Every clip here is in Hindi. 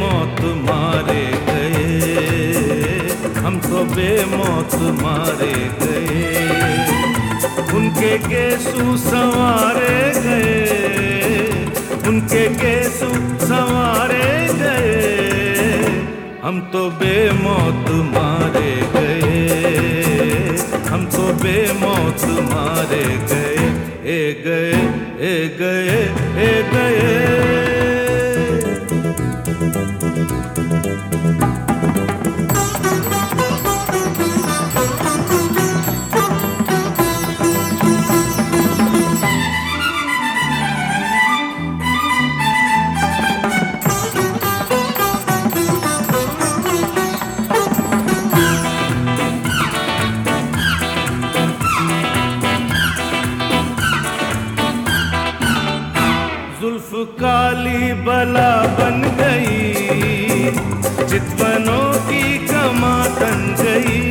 बेमौत मारे गए, हम तो बेमौत मारे गए। उनके गेसू संवारे गए, उनके गेसू संवारे गए, हम तो बेमौत मारे गए, हम तो बेमौत मारे गए। ए गए, ए गए, ए गए। जुल्फ काली बला बन गई, चितवनों की कमा तन गई।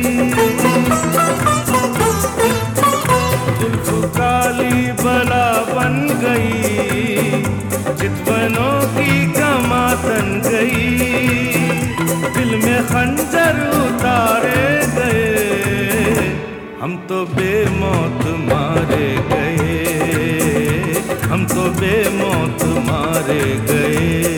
जुल्फ काली बला बन गई, चितवनों की कमा तन गई। दिल में खंजर उतारे गए, हम तो बेमौत मारे गए, हम तो बेमौत मारे गए।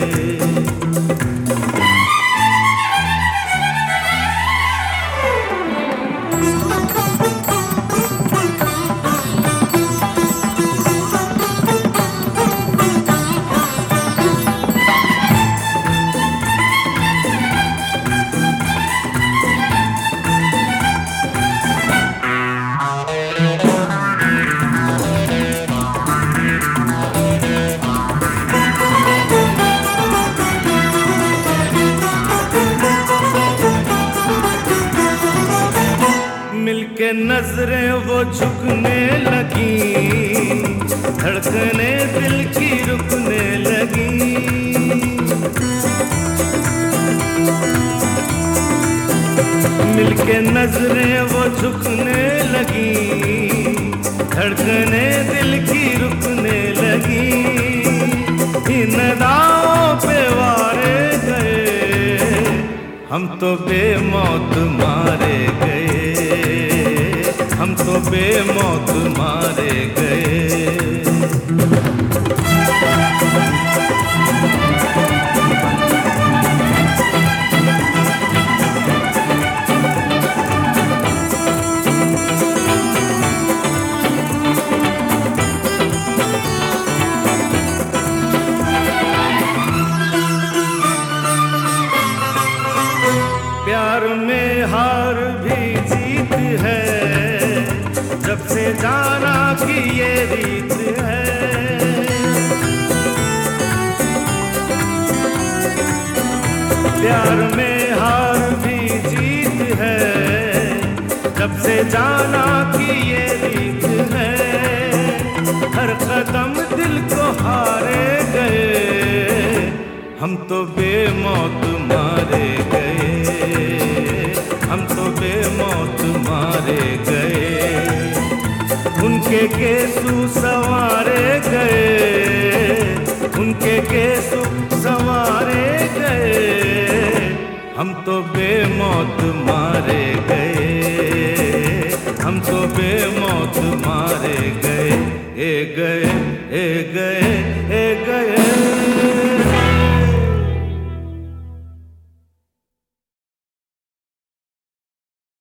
मिलके नजरें वो झुकने लगी, धड़कने दिल की रुकने लगी। मिलके नजरें वो झुकने लगी, धड़कने दिल की रुकने लगी। इन दावों पे वारे गए, हम तो बेमौत मारे गए, हम तो बेमौत मारे गए। प्यार में हार भी जीत है, जब से जाना कि ये रीत है। प्यार में हार भी जीत है, जब से जाना कि ये रीत है। हर कदम दिल को हारे गए, हम तो बेमौत मारे गए, हम तो बेमौत मारे गए। उनके गेसू संवारे गए, उनके गेसू संवारे गए, हम तो बेमौत मारे गए, हम तो बेमौत मारे गए। ए गए, ए गए।